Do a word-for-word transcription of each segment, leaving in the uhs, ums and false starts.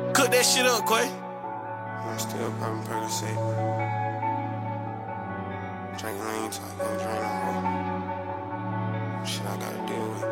Cook that shit up, Quay. I'm still popping Percocet. Drinking lean so I can't drink no more. Shit I gotta deal with.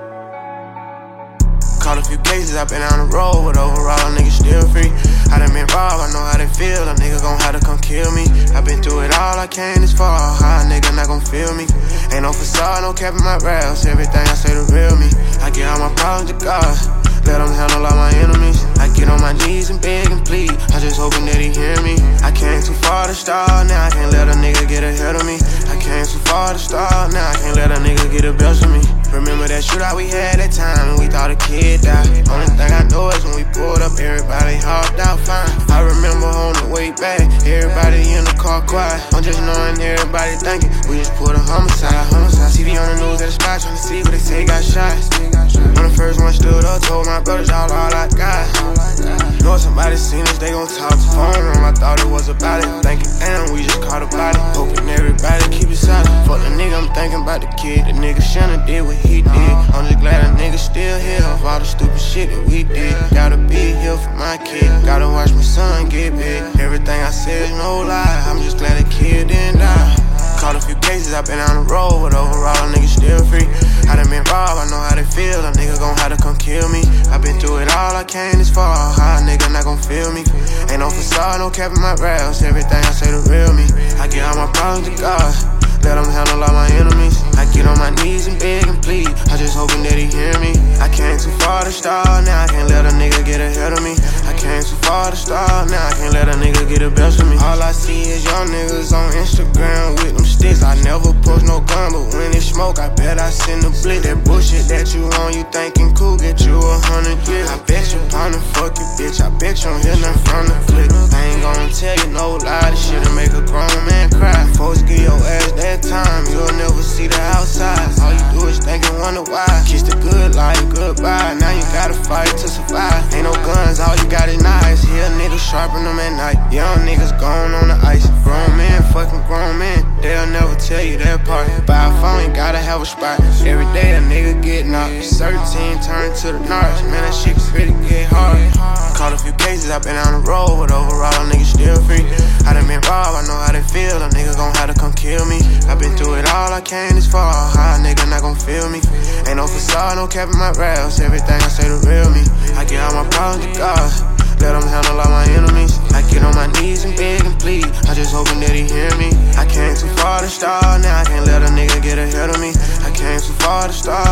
Caught a few cases, I been on the road, but overall a nigga still free. I done been robbed, I know how they feel. A nigga gon' have to come kill me. I been through it all, I came this far. How a nigga not gon' feel me? Ain't no facade, no cap in my raps. Everything I say the real me. I get all my problems to God. Let him handle all my enemies. I get on my knees and beg and plead. I just hoping that he hear me. I came too far to start, now I can't let a nigga get ahead of me. I came too far to start, now I can't let a nigga get the best of me. Remember that shootout we had that time and we thought a kid died. Only thing I know is when we pulled up, everybody hopped out fine. I remember on the way back, everybody in the car quiet. I'm just knowing everybody thinking we just pulled a homicide. homicide. T V on the news at the spot trying to see what they say got shot. When the first one stood up, told my brothers all all I got. Know somebody seen us, they gon' talk the phone room. I thought it was about it. Thinking, damn, we just caught a body. Hoping everybody keep it silent. Fuck the nigga, I'm thinking about the kid. The nigga shouldn't did what he did. I'm just glad a nigga still here of all the stupid shit that we did. Gotta be here for my kid. Gotta watch my son get big. Everything I said is no lie. I'm just glad the kid didn't die. Caught a few cases, I been on the road, but overall a nigga still free. I done been robbed, I know how they feel. A nigga gon' have to come kill me. I been through it all, I came this far. How a nigga not gon' feel me? Ain't no facade, no cap in my raps. Everything I say the real me. I get all my problems to God. Let him handle all my enemies. I get on my knees and beg and plead. I just hoping that he hear me. I came too far to start, now I can't let a nigga get ahead of me. I came too far to start, now I can't let a nigga get the best of me. All I see is young niggas on Instagram with them sticks. I never post no gun, but when it smoke, I bet I send a blick. That bullshit that you on, you thinking cool, get you a hundred years. I bet you partner fuck you, bitch. I bet you don't hear nothing from the clip. I ain't gonna tell you no lie, this shit'll make a grown man cry. Folks give your ass that time, you'll never see the outside. All you do is think and wonder why. Kiss the good life, goodbye. Now you gotta fight to survive. Ain't no guns, all you got is knives. Here niggas sharpen them at night. Young niggas gone on the ice. Grown men, fucking grown men, they'll never tell you that part. Buy a phone, you gotta have a spot. Every day a nigga get knocked. thirteen turn to the narcs. Man, that shit can really get hard. Caught a few cases, I been on the road, but overall a nigga still free. I done been robbed, I know how they feel. A nigga gon' have to come kill me. I been through it all, I came this far. How a nigga not gon' feel me? Ain't no facade, no cap in my raps. Everything I say the real me. I get all my problems to God. Let him handle all my enemies. I get on my knees and beg and plead. I just hoping that he hear me. I came too far to start, now I can't let a nigga get ahead of me. I came too far to start,